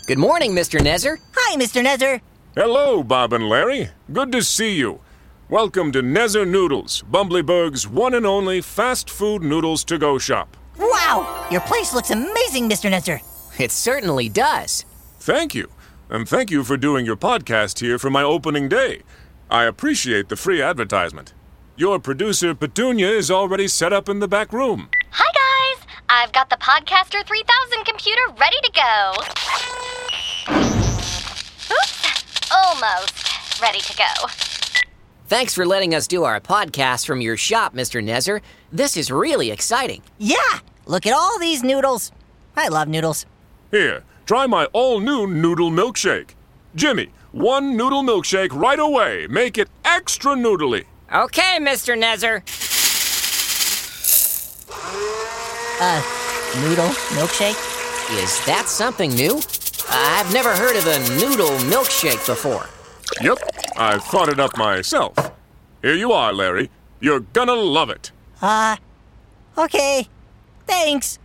Good morning, Mr. Nezzer. Hi, Mr. Nezzer. Hello, Bob and Larry. Good to see you. Welcome to Nezzer Noodles, Bumbleberg's one and only fast food noodles to-go shop. Wow, your place looks amazing, Mr. Nezzer. It certainly does. Thank you. And thank you for doing your podcast here for my opening day. I appreciate the free advertisement. Your producer, Petunia, is already set up in the back room. Hi, guys. I've got the Podcaster 3000 computer ready to go. Oops, almost ready to go. Thanks for letting us do our podcast from your shop, Mr. Nezzer. This is really exciting. Yeah, look at all these noodles. I love noodles. Here, try my all-new noodle milkshake. Jimmy, one noodle milkshake right away. Make it extra noodly. Okay, Mr. Nezzer. Noodle milkshake? Is that something new? I've never heard of a noodle milkshake before. Yep, I thought it up myself. Here you are, Larry. You're gonna love it. Okay. Thanks.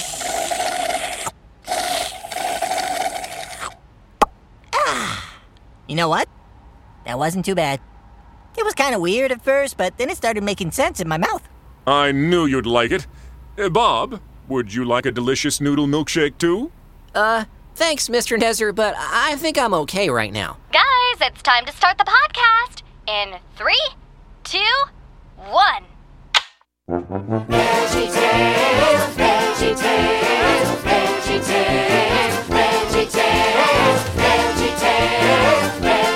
You know what? That wasn't too bad. It was kind of weird at first, but then it started making sense in my mouth. I knew you'd like it. Bob, would you like a delicious noodle milkshake too? Thanks, Mr. Nezzer, but I think I'm okay right now. Guys, it's time to start the podcast. In 3, 2, 1. VeggieTales, VeggieTales, VeggieTales, VeggieTales, VeggieTales,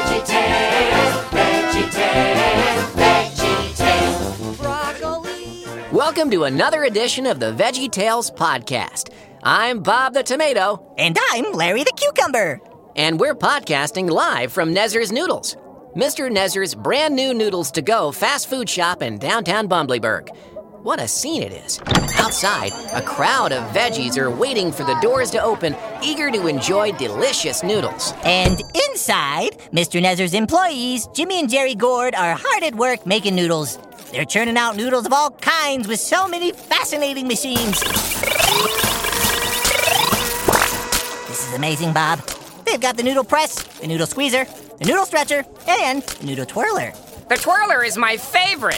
VeggieTales, VeggieTales, VeggieTales. Broccoli. Welcome to another edition of the VeggieTales podcast. I'm Bob the Tomato. And I'm Larry the Cucumber. And we're podcasting live from Nezzer's Noodles, Mr. Nezzer's brand new noodles to go fast food shop in downtown Bumbleberg. What a scene it is. Outside, a crowd of veggies are waiting for the doors to open, eager to enjoy delicious noodles. And inside, Mr. Nezzer's employees, Jimmy and Jerry Gord, are hard at work making noodles. They're churning out noodles of all kinds with so many fascinating machines. This is amazing, Bob. They've got the noodle press, the noodle squeezer, the noodle stretcher, and the noodle twirler. The twirler is my favorite.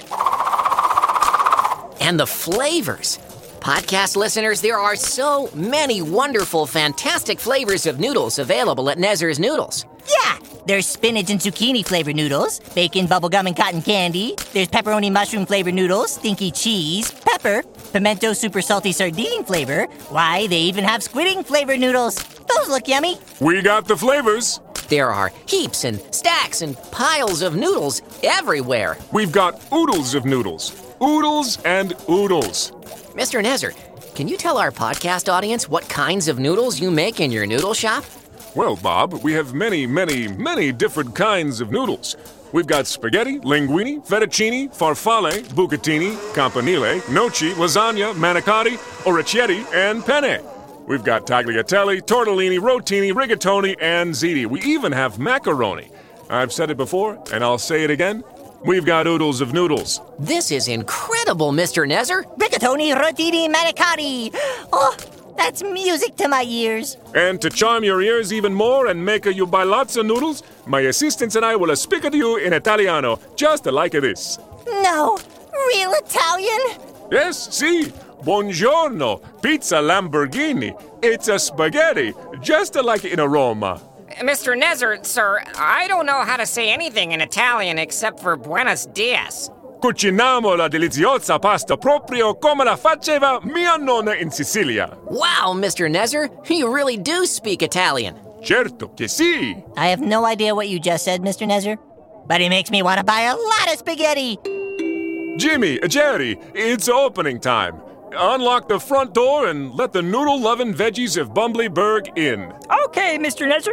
And the flavors. Podcast listeners, there are so many wonderful, fantastic flavors of noodles available at Nezzer's Noodles. Yeah, there's spinach and zucchini flavored noodles, bacon, bubblegum, and cotton candy. There's pepperoni mushroom flavored noodles, stinky cheese, pepper, pimento super salty sardine flavor. Why, they even have squid ink flavored noodles. Those look yummy. We got the flavors. There are heaps and stacks and piles of noodles everywhere. We've got oodles of noodles. Oodles and oodles. Mr. Nezzer, can you tell our podcast audience what kinds of noodles you make in your noodle shop? Well, Bob, we have many different kinds of noodles. We've got spaghetti, linguine, fettuccine, farfalle, bucatini, campanile, gnocchi, lasagna, manicotti, orecchiette, and penne. We've got tagliatelle, tortellini, rotini, rigatoni, and ziti. We even have macaroni. I've said it before, and I'll say it again. We've got oodles of noodles. This is incredible, Mr. Nezzer. Rigatoni, rotini, manicotti. Oh, that's music to my ears. And to charm your ears even more and make you buy lots of noodles, my assistants and I will speak to you in Italiano, just like this. No, real Italian? Yes, si. Buongiorno, pizza Lamborghini. It's a spaghetti, just like in Roma. Mr. Nezzer, sir, I don't know how to say anything in Italian except for buenos dias. Cuciniamo la deliziosa pasta proprio come la faceva mia nonna in Sicilia. Wow, Mr. Nezzer, you really do speak Italian. Certo che sì. I have no idea what you just said, Mr. Nezzer, but it makes me want to buy a lot of spaghetti. Jimmy, Jerry, it's opening time. Unlock the front door and let the noodle-loving veggies of Bumbleberg in. Okay, Mr. Nezzer.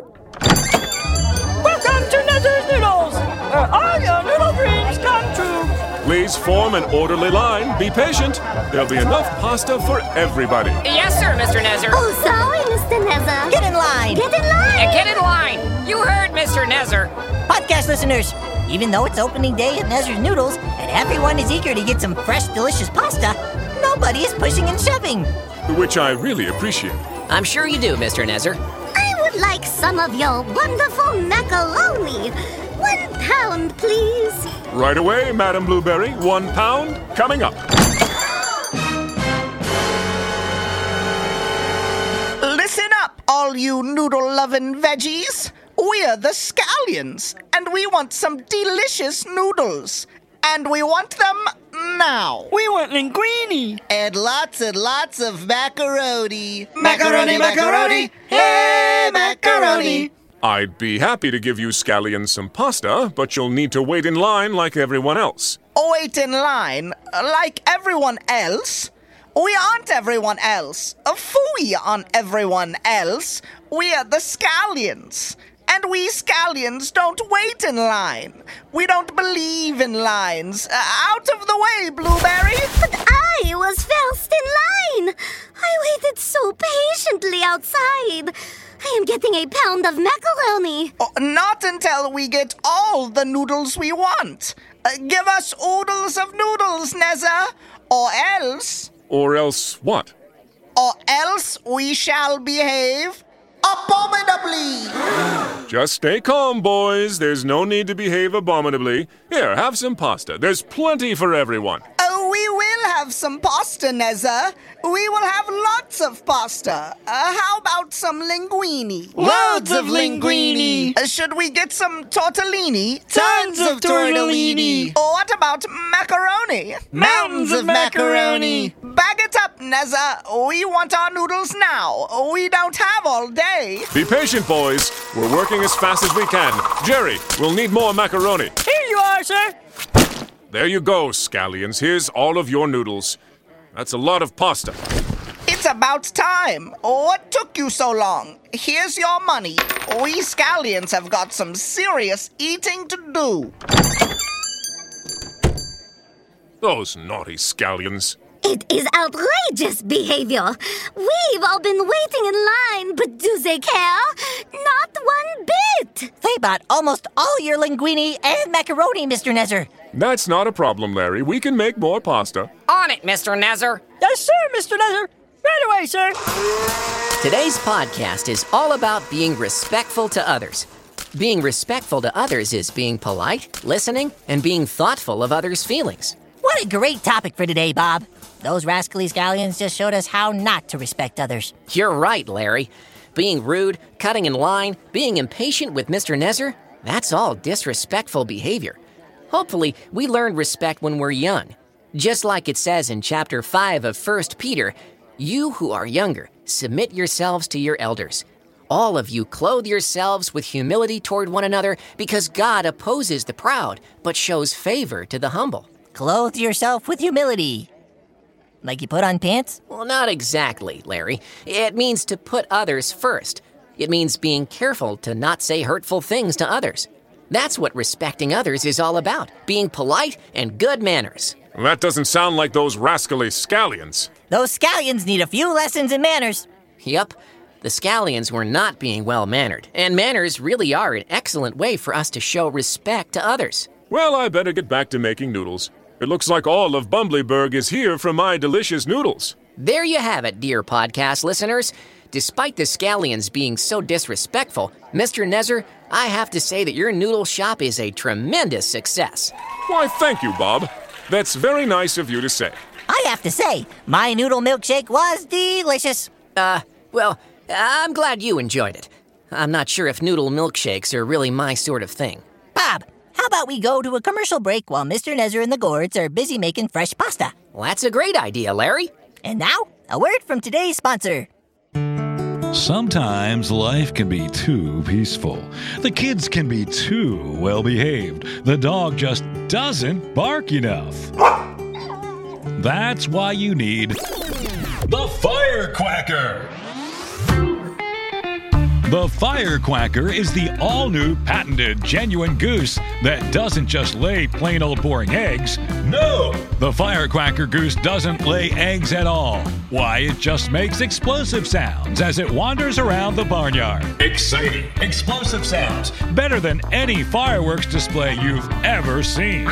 Welcome to Nezzer's Noodles, where all your noodle dreams come true. Please form an orderly line. Be patient. There'll be enough pasta for everybody. Yes, sir, Mr. Nezzer. Oh, sorry, Mr. Nezzer. Get in line. Get in line. Get in line. You heard Mr. Nezzer. Podcast listeners, even though it's opening day at Nezzer's Noodles and everyone is eager to get some fresh, delicious pasta, nobody is pushing and shoving. Which I really appreciate. I'm sure you do, Mr. Nezzer. I would would like some of your wonderful macaroni. 1 pound, please. Right away, Madam Blueberry. 1 pound coming up. Listen up, all you noodle-loving veggies. We're the Scallions, and we want some delicious noodles. And we want them now. We want linguine. And lots of macaroni. Macaroni, macaroni. Hey, macaroni. I'd be happy to give you scallions some pasta, but you'll need to wait in line like everyone else. Wait in line like everyone else? We aren't everyone else. Phooey on everyone else. We are the Scallions. And we Scallions don't wait in line. We don't believe in lines. Out of the way, Blueberry. But I was first in line. I waited so patiently outside. I am getting a pound of macaroni. Oh, not until we get all the noodles we want. Give us oodles of noodles, Nezza. Or else... Or else what? Or else we shall behave abominably. Just stay calm, boys. There's no need to behave abominably. Here, have some pasta. There's plenty for everyone. We will have some pasta, Nezza. We will have lots of pasta. How about some linguine? Loads of linguine. Should we get some tortellini? Tons of tortellini. Or what about macaroni? Mountains of macaroni. Bag it up, Nezza. We want our noodles now. We don't have all day. Be patient, boys. We're working as fast as we can. Jerry, we'll need more macaroni. Here you are, sir. There you go, Scallions. Here's all of your noodles. That's a lot of pasta. It's about time. What took you so long? Here's your money. We Scallions have got some serious eating to do. Those naughty Scallions. It is outrageous behavior. We've all been waiting in line, but do they care? Not one bit. They bought almost all your linguine and macaroni, Mr. Nezzer. That's not a problem, Larry. We can make more pasta. On it, Mr. Nezzer. Yes, sir, Mr. Nezzer. Right away, sir. Today's podcast is all about being respectful to others. Being respectful to others is being polite, listening, and being thoughtful of others' feelings. What a great topic for today, Bob. Those rascally scallions just showed us how not to respect others. You're right, Larry. Being rude, cutting in line, being impatient with Mr. Nezzer, that's all disrespectful behavior. Hopefully, we learn respect when we're young. Just like it says in chapter 5 of 1 Peter, you who are younger, submit yourselves to your elders. All of you clothe yourselves with humility toward one another because God opposes the proud, but shows favor to the humble. Clothe yourself with humility. Like you put on pants? Well, not exactly, Larry. It means to put others first. It means being careful to not say hurtful things to others. That's what respecting others is all about, being polite and good manners. That doesn't sound like those rascally Scallions. Those scallions need a few lessons in manners. Yup, the Scallions were not being well-mannered, and manners really are an excellent way for us to show respect to others. Well, I better get back to making noodles. It looks like all of Bumblyburg is here for my delicious noodles. There you have it, dear podcast listeners. Despite the Scallions being so disrespectful, Mr. Nezzer, I have to say that your noodle shop is a tremendous success. Why, thank you, Bob. That's very nice of you to say. I have to say, my noodle milkshake was delicious. Well, I'm glad you enjoyed it. I'm not sure if noodle milkshakes are really my sort of thing. Bob, how about we go to a commercial break while Mr. Nezzer and the Gourds are busy making fresh pasta? Well, that's a great idea, Larry. And now, a word from today's sponsor. Sometimes life can be too peaceful. The kids can be too well-behaved. The dog just doesn't bark enough. That's why you need the Firecracker. The Firecracker is the all-new patented genuine goose that doesn't just lay plain old boring eggs. No! The Firecracker goose doesn't lay eggs at all. Why, it just makes explosive sounds as it wanders around the barnyard. Exciting, explosive sounds. Better than any fireworks display you've ever seen.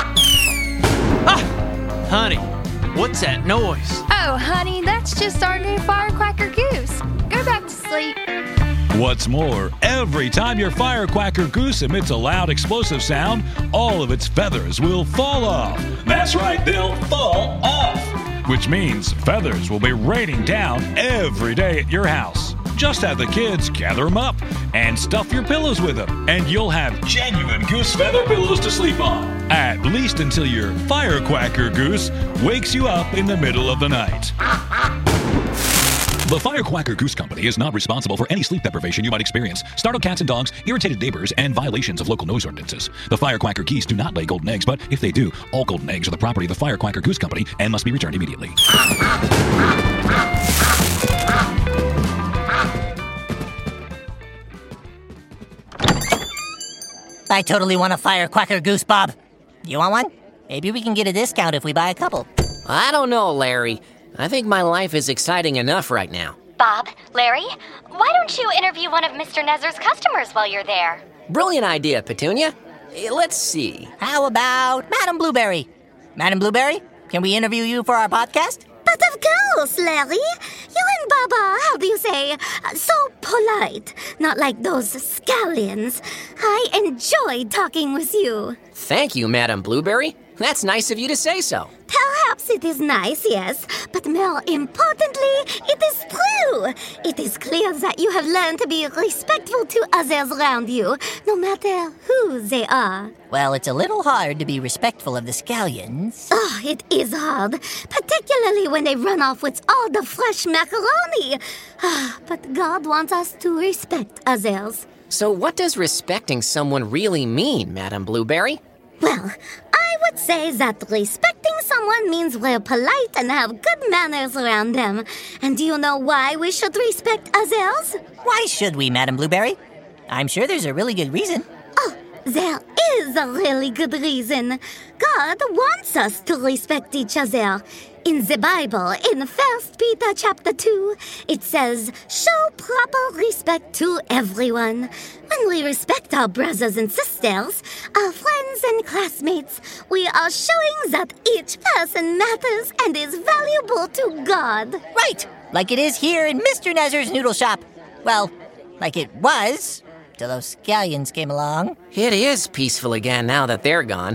Honey, what's that noise? Oh, honey, that's just our new Firecracker goose. Go back to sleep. What's more, every time your firecracker goose emits a loud explosive sound, all of its feathers will fall off. That's right, they'll fall off. Which means feathers will be raining down every day at your house. Just have the kids gather them up and stuff your pillows with them, and you'll have genuine goose feather pillows to sleep on. At least until your firecracker goose wakes you up in the middle of the night. The Firecracker Goose Company is not responsible for any sleep deprivation you might experience, startled cats and dogs, irritated neighbors, and violations of local noise ordinances. The Firecracker geese do not lay golden eggs, but if they do, all golden eggs are the property of the Firecracker Goose Company and must be returned immediately. I totally want a firecracker goose, Bob. You want one? Maybe we can get a discount if we buy a couple. I don't know, Larry. I think my life is exciting enough right now. Bob, Larry, why don't you interview one of Mr. Nezer's customers while you're there? Brilliant idea, Petunia. Let's see. How about Madam Blueberry? Madam Blueberry, can we interview you for our podcast? But of course, Larry. You and Bob are, how do you say, so polite. Not like those scallions. I enjoy talking with you. Thank you, Madam Blueberry. That's nice of you to say so. Perhaps it is nice, yes, but more importantly, it is true. It is clear that you have learned to be respectful to others around you, no matter who they are. Well, it's a little hard to be respectful of the scallions. Oh, it is hard, particularly when they run off with all the fresh macaroni. But God wants us to respect others. So what does respecting someone really mean, Madam Blueberry? Well, I would say that respecting someone means we're polite and have good manners around them. And do you know why we should respect others? Why should we, Madam Blueberry? I'm sure there's a really good reason. Oh, there is a really good reason. God wants us to respect each other. In the Bible, in 1 Peter chapter 2, it says, show proper respect to everyone. When we respect our brothers and sisters, our friends and classmates, we are showing that each person matters and is valuable to God. Right, like it is here in Mr. Nezer's Noodle Shop. Well, like it was, till those scallions came along. It is peaceful again now that they're gone.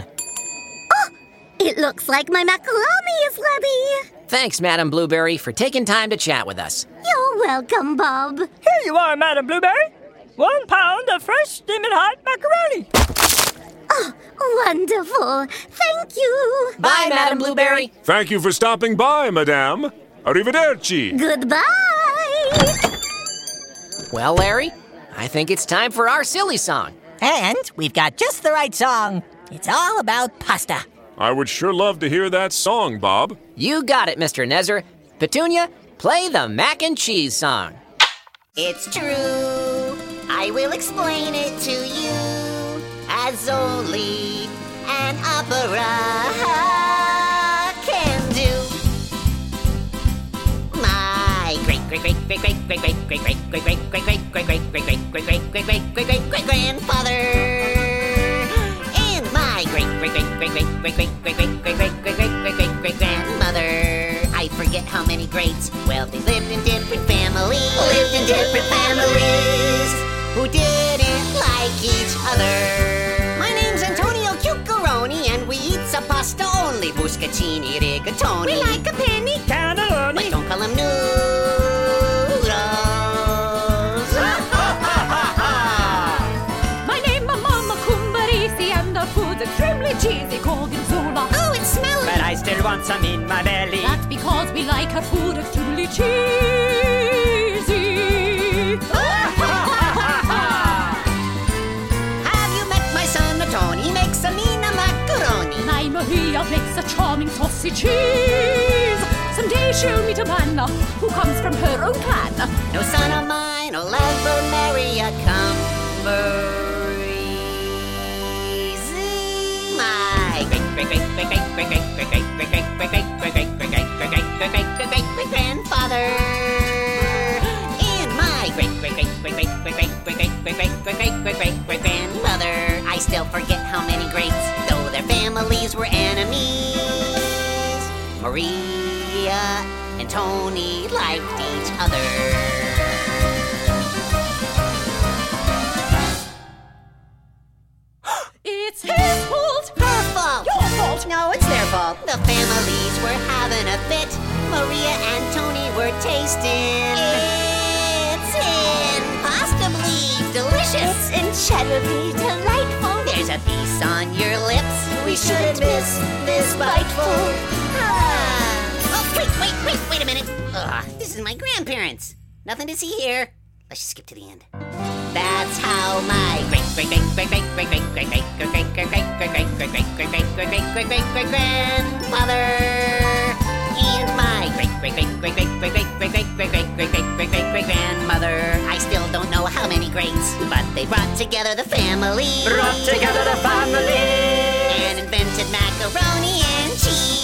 It looks like my macaroni is ready. Thanks, Madam Blueberry, for taking time to chat with us. You're welcome, Bob. Here you are, Madam Blueberry. 1 pound of fresh, steaming hot macaroni. Oh, wonderful. Thank you. Bye, Madam Blueberry. Thank you for stopping by, Madame. Arrivederci. Goodbye. Well, Larry, I think it's time for our silly song. And we've got just the right song. It's all about pasta. I would sure love to hear that song, Bob. You got it, Mr. Nezer. Petunia, play the mac and cheese song. It's true, I will explain it to you as only an opera can do. My great-great-great-great-great-great-great-great-great-great-great-great-great-great-great-great-great-great-grandfather and my great-great-great-great-great-great-great-great-great-great-great-grandmother. I forget how many greats. Well, they lived in different families. Who didn't like each other. My name's Antonio Cuccaroni, and we eat some pasta only. Buscatini, rigatoni. We like a penny cannelloni, but don't call them noodles. My name is Mama Cumbarisi, and the food's extremely cheesy, called Inzola. Oh, it's smelly, but I still want some in my belly. That's because we like our food extremely cheesy. Tony makes a mean macaroni. My Maria makes a charming saucy cheese. Someday she'll meet a man who comes from her own clan. No son of mine will ever marry a Cumbarisi. My great-great-great-great-great-great-great-great-great-great-great-great-great-great-great-great-grandfather and my great-great-great-great-great-great-great-great-great-great-great-grandmother. I still forget how many greats, though their families were enemies. Maria and Tony liked each other. The families were having a fit. Maria and Tony were tasting. It's impossibly delicious. It's incredibly delightful. There's a piece on your lips. We shouldn't miss this biteful. Oh, wait a minute. This is my grandparents. Nothing to see here. Let's just skip to the end. That's how my grandmother and my grandmother. I still don't know how many greats, but they brought together the family. And invented macaroni and cheese.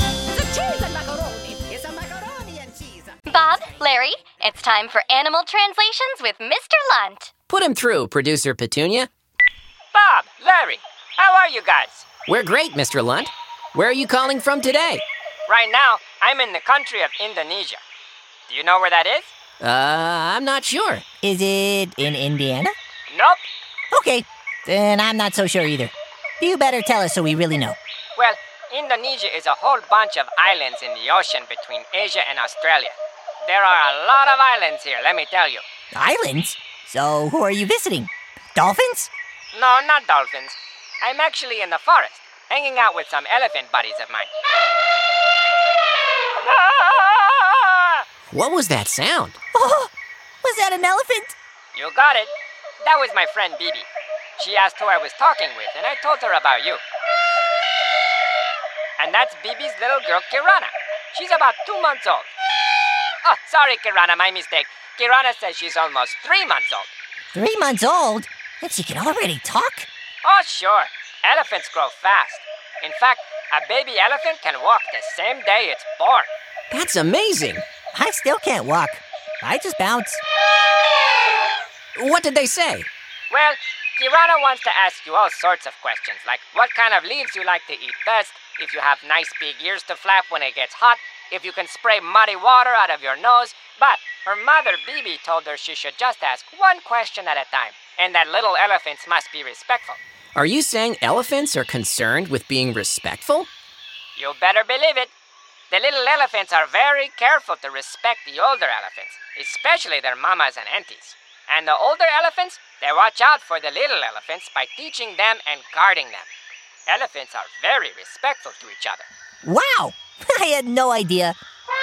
Bob, Larry, it's time for Animal Translations with Mr. Lunt. Put him through, Producer Petunia. Bob, Larry, how are you guys? We're great, Mr. Lunt. Where are you calling from today? Right now, I'm in the country of Indonesia. Do you know where that is? I'm not sure. Is it in Indiana? Nope. Okay, then I'm not so sure either. You better tell us so we really know. Well, Indonesia is a whole bunch of islands in the ocean between Asia and Australia. There are a lot of islands here, let me tell you. Islands? So who are you visiting? Dolphins? No, not dolphins. I'm actually in the forest, hanging out with some elephant buddies of mine. What was that sound? Oh, was that an elephant? You got it. That was my friend Bibi. She asked who I was talking with, and I told her about you. And that's Bibi's little girl, Kirana. She's about 2 months old. Oh, sorry, Kirana, my mistake. Kirana says she's almost 3 months old. 3 months old? And she can already talk? Oh, sure. Elephants grow fast. In fact, a baby elephant can walk the same day it's born. That's amazing. I still can't walk. I just bounce. What did they say? Well, Kirana wants to ask you all sorts of questions, like what kind of leaves you like to eat best, if you have nice big ears to flap when it gets hot, if you can spray muddy water out of your nose. But her mother, Bibi, told her she should just ask one question at a time, and that little elephants must be respectful. Are you saying elephants are concerned with being respectful? You better believe it. The little elephants are very careful to respect the older elephants, especially their mamas and aunties. And the older elephants, they watch out for the little elephants by teaching them and guarding them. Elephants are very respectful to each other. Wow! I had no idea.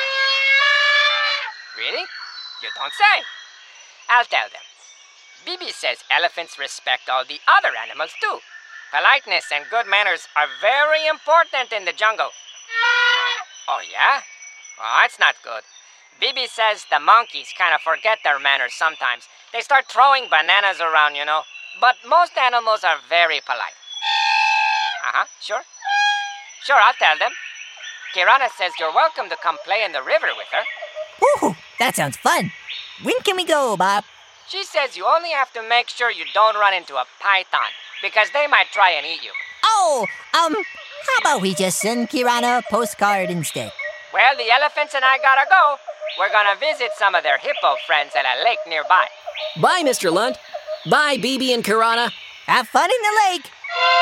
Really? You don't say. I'll tell them. Bibi says elephants respect all the other animals too. Politeness and good manners are very important in the jungle. Oh, yeah? Oh, that's not good. Bibi says the monkeys kind of forget their manners sometimes. They start throwing bananas around, you know. But most animals are very polite. Sure. Sure, I'll tell them. Kirana says you're welcome to come play in the river with her. Ooh, that sounds fun. When can we go, Bob? She says you only have to make sure you don't run into a python, because they might try and eat you. Oh, how about we just send Kirana a postcard instead? Well, the elephants and I gotta go. We're gonna visit some of their hippo friends at a lake nearby. Bye, Mr. Lunt. Bye, Bibi and Kirana. Have fun in the lake.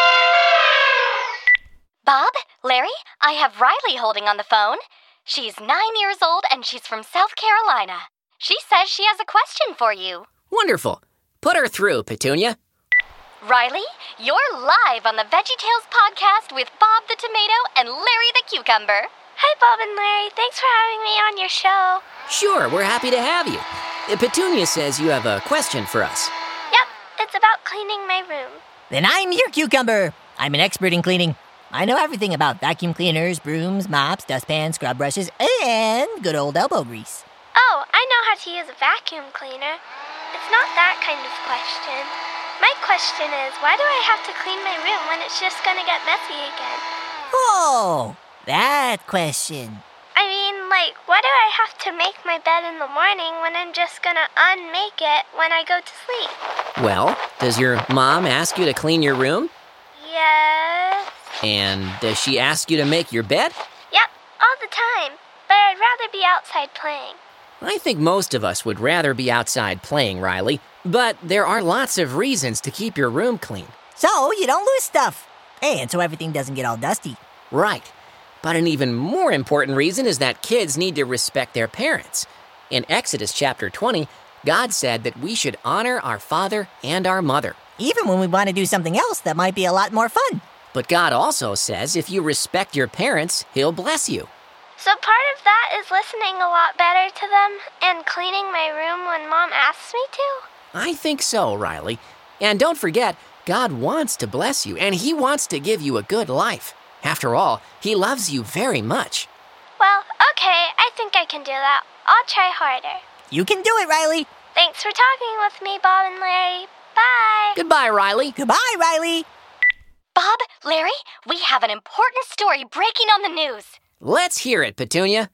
Bob, Larry, I have Riley holding on the phone. She's 9 years old and she's from South Carolina. She says she has a question for you. Wonderful. Put her through, Petunia. Riley, you're live on the VeggieTales podcast with Bob the Tomato and Larry the Cucumber. Hi, Bob and Larry. Thanks for having me on your show. Sure, we're happy to have you. Petunia says you have a question for us. Yep, it's about cleaning my room. Then I'm your cucumber. I'm an expert in cleaning. I know everything about vacuum cleaners, brooms, mops, dustpans, scrub brushes, and good old elbow grease. Oh, I know how to use a vacuum cleaner. It's not that kind of question. My question is, why do I have to clean my room when it's just gonna get messy again? Oh, that question. I mean, like, why do I have to make my bed in the morning when I'm just gonna unmake it when I go to sleep? Well, does your mom ask you to clean your room? Yes. And does she ask you to make your bed? Yep, all the time. But I'd rather be outside playing. I think most of us would rather be outside playing, Riley. But there are lots of reasons to keep your room clean. So you don't lose stuff. And so everything doesn't get all dusty. Right. But an even more important reason is that kids need to respect their parents. In Exodus chapter 20, God said that we should honor our father and our mother. Even when we want to do something else that might be a lot more fun. But God also says if you respect your parents, He'll bless you. So part of that is listening a lot better to them and cleaning my room when Mom asks me to? I think so, Riley. And don't forget, God wants to bless you, and He wants to give you a good life. After all, He loves you very much. Well, okay, I think I can do that. I'll try harder. You can do it, Riley. Thanks for talking with me, Bob and Larry. Bye. Goodbye, Riley. Goodbye, Riley. Bob, Larry, we have an important story breaking on the news. Let's hear it, Petunia.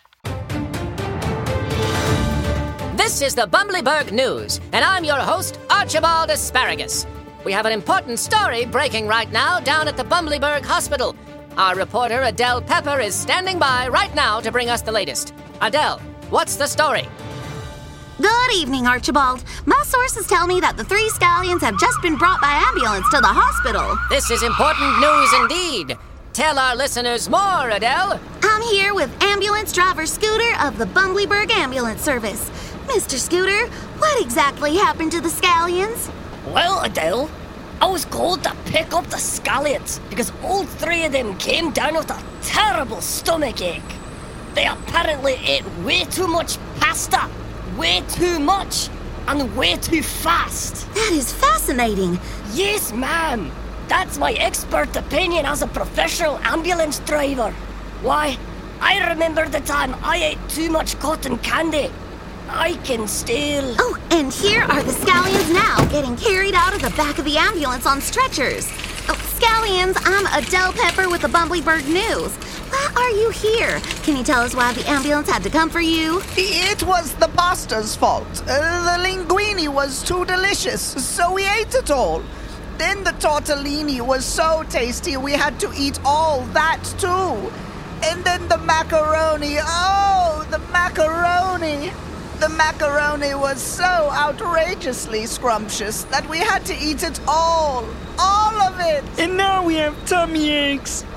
This is the Bumbleberg News, and I'm your host, Archibald Asparagus. We have an important story breaking right now down at the Bumbleberg Hospital. Our reporter, Adele Pepper, is standing by right now to bring us the latest. Adele, what's the story? Good evening, Archibald. My sources tell me that the 3 scallions have just been brought by ambulance to the hospital. This is important news indeed. Tell our listeners more, Adele. I'm here with ambulance driver Scooter of the Bumbleberg Ambulance Service. Mr. Scooter, what exactly happened to the scallions? Well, Adele, I was called to pick up the scallions because all 3 of them came down with a terrible stomach ache. They apparently ate way too much pasta, way too much, and way too fast. That is fascinating. Yes, ma'am. That's my expert opinion as a professional ambulance driver. Why, I remember the time I ate too much cotton candy. I can still... Oh, and here are the scallions now getting carried out of the back of the ambulance on stretchers. Oh, scallions, I'm Adele Pepper with the Bumbleberg News. Why are you here? Can you tell us why the ambulance had to come for you? It was the pasta's fault. The linguine was too delicious, so we ate it all. Then the tortellini was so tasty we had to eat all that too. And then the macaroni, oh, the macaroni. The macaroni was so outrageously scrumptious that we had to eat it all of it. And now we have tummy aches.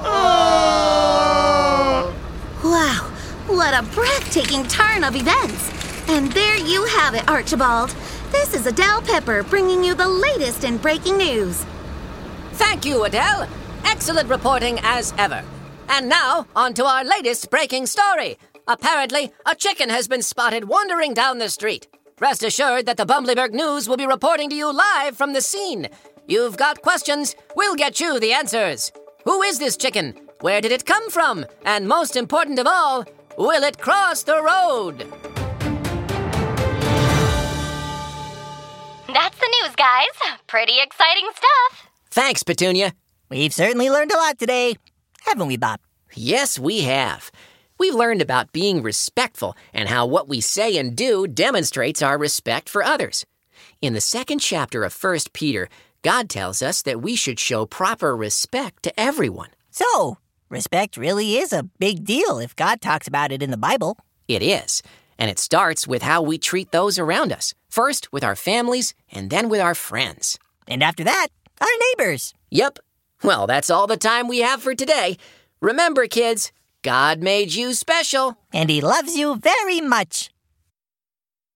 Oh. Wow, what a breathtaking turn of events. And there you have it, Archibald. This is Adele Pepper bringing you the latest in breaking news. Thank you, Adele. Excellent reporting as ever. And now, on to our latest breaking story. Apparently, a chicken has been spotted wandering down the street. Rest assured that the Bumbleberg News will be reporting to you live from the scene. You've got questions, we'll get you the answers. Who is this chicken? Where did it come from? And most important of all, will it cross the road? That's the news, guys. Pretty exciting stuff. Thanks, Petunia. We've certainly learned a lot today, haven't we, Bob? Yes, we have. We've learned about being respectful and how what we say and do demonstrates our respect for others. In the 2nd chapter of 1 Peter, God tells us that we should show proper respect to everyone. So, respect really is a big deal if God talks about it in the Bible. It is, and it starts with how we treat those around us. First with our families, and then with our friends. And after that, our neighbors. Yep. Well, that's all the time we have for today. Remember, kids, God made you special. And He loves you very much.